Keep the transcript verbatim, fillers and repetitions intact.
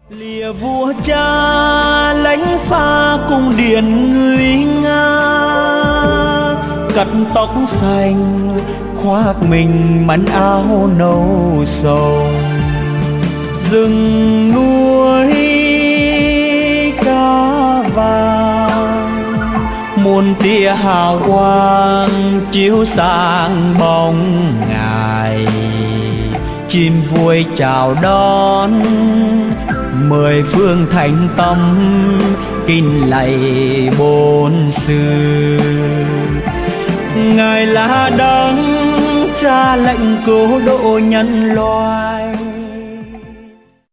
lìa vua cha lãnh pha cung điện nguy nga, cắt tóc xanh khoác mình mảnh áo nâu sầu, rừng núi cá vàng muôn tia hào quang chiếu sang bóng ngài, chim vui chào đón mười phương thành tâm kinh lạy bốn sư. Ngài là đấng ra lệnh cứu độ nhân loại,